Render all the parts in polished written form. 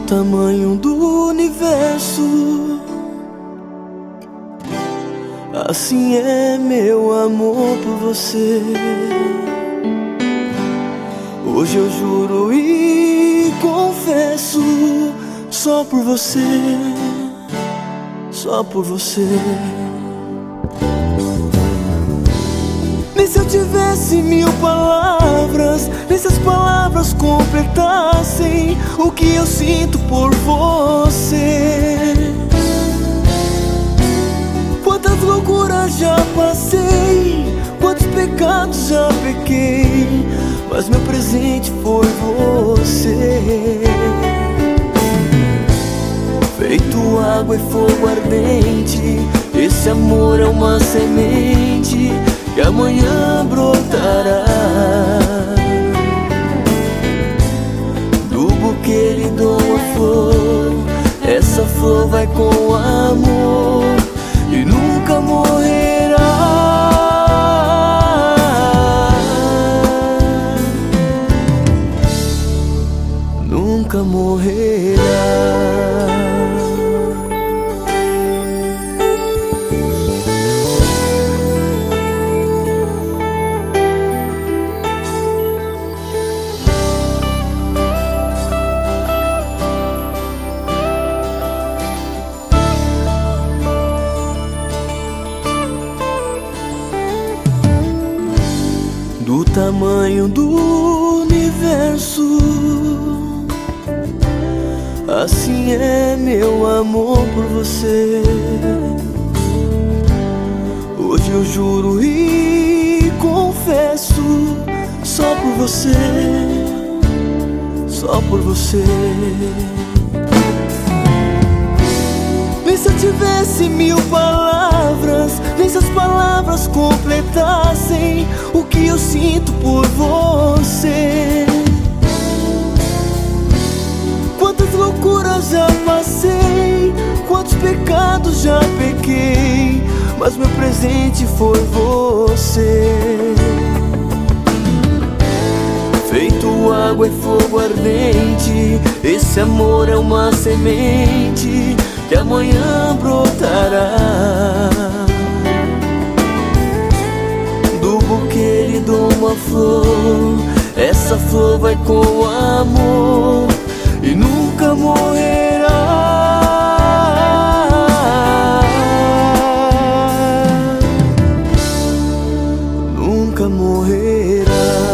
tamanho do universo, assim é meu amor por você. Hoje eu juro e confesso, só por você, só por você. Nem se eu tivesse 1000 palavras, nem se as palavras completassem o que eu sinto por você. Quantas loucuras já passei, quantos pecados já pequei, mas meu presente foi você. Feito água e fogo ardente, esse amor é uma semente que amanhã brotará. Do buquê lhe dou uma flor, essa flor vai com amor e nunca morrerá. Nunca morrerá. Do tamanho do universo, assim é meu amor por você. Hoje eu juro e confesso, só por você, só por você. Nem se eu tivesse 1000 palavras, nem se as palavras completassem o que eu sinto por você. Quantas loucuras já passei, quantos pecados já pequei, mas meu presente foi você. Feito água e fogo ardente, esse amor é uma semente que amanhã brotará. Do buquê lhe dou uma flor, essa flor vai com amor e nunca morrerá. Nunca morrerá.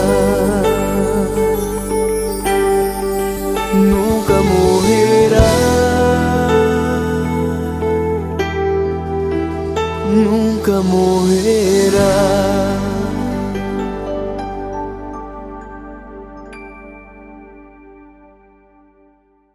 Nunca morrerá. Nunca morrerá.